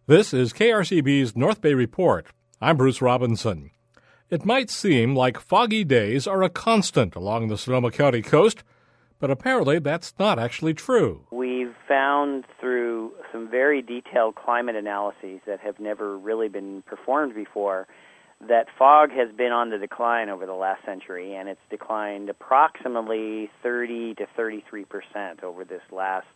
This is KRCB's North Bay Report. I'm Bruce Robinson. It might seem like foggy days are a constant along the Sonoma County coast, but apparently that's not actually true. We've found through some very detailed climate analyses that have never really been performed before that fog has been on the decline over the last century, and it's declined approximately 30 to 33% over this last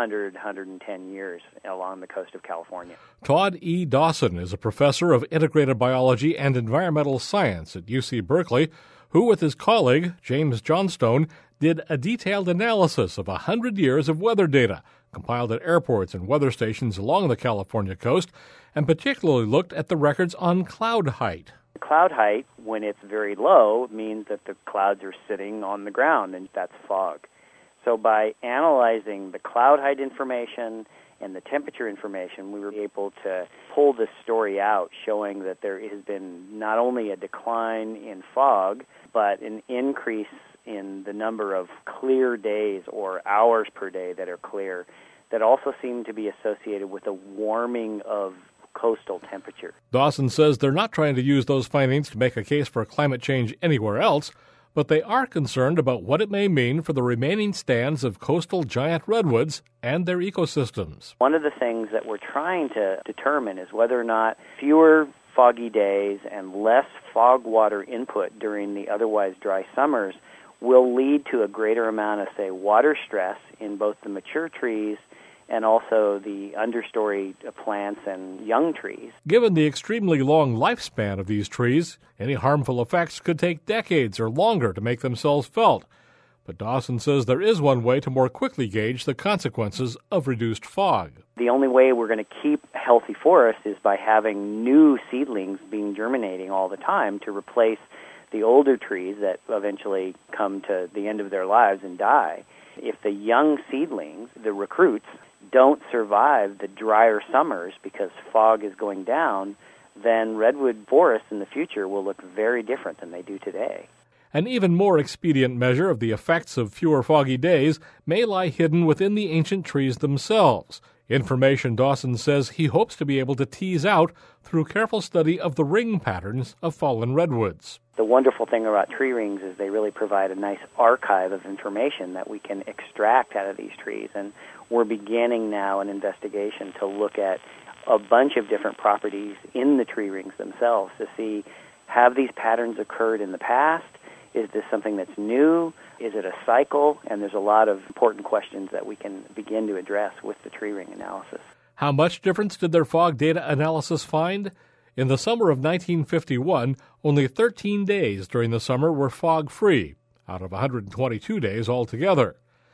110 years along the coast of California. Todd E. Dawson is a professor of integrated biology and environmental science at UC Berkeley, who with his colleague, James Johnstone, did a detailed analysis of 100 years of weather data compiled at airports and weather stations along the California coast, and particularly looked at the records on cloud height. Cloud height, when it's very low, means that the clouds are sitting on the ground, and that's fog. So by analyzing the cloud height information and the temperature information, we were able to pull this story out, showing that there has been not only a decline in fog, but an increase in the number of clear days or hours per day that are clear that also seem to be associated with a warming of coastal temperature. Dawson says they're not trying to use those findings to make a case for climate change anywhere else, but they are concerned about what it may mean for the remaining stands of coastal giant redwoods and their ecosystems. One of the things that we're trying to determine is whether or not fewer foggy days and less fog water input during the otherwise dry summers will lead to a greater amount of, say, water stress in both the mature trees and also the understory plants and young trees. Given the extremely long lifespan of these trees, any harmful effects could take decades or longer to make themselves felt. But Dawson says there is one way to more quickly gauge the consequences of reduced fog. The only way we're going to keep healthy forests is by having new seedlings being germinating all the time to replace the older trees that eventually come to the end of their lives and die. If the young seedlings, the recruits, don't survive the drier summers because fog is going down, then redwood forests in the future will look very different than they do today. An even more expedient measure of the effects of fewer foggy days may lie hidden within the ancient trees themselves. Information Dawson says he hopes to be able to tease out through careful study of the ring patterns of fallen redwoods. The wonderful thing about tree rings is they really provide a nice archive of information that we can extract out of these trees. And we're beginning now an investigation to look at a bunch of different properties in the tree rings themselves to see, have these patterns occurred in the past? Is this something that's new? Is it a cycle? And there's a lot of important questions that we can begin to address with the tree ring analysis. How much difference did their fog data analysis find? In the summer of 1951, only 13 days during the summer were fog-free, out of 122 days altogether.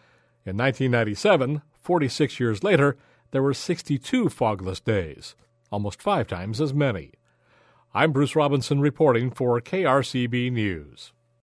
In 1997, 46 years later, there were 62 fogless days, almost 5 times as many. I'm Bruce Robinson reporting for KRCB News.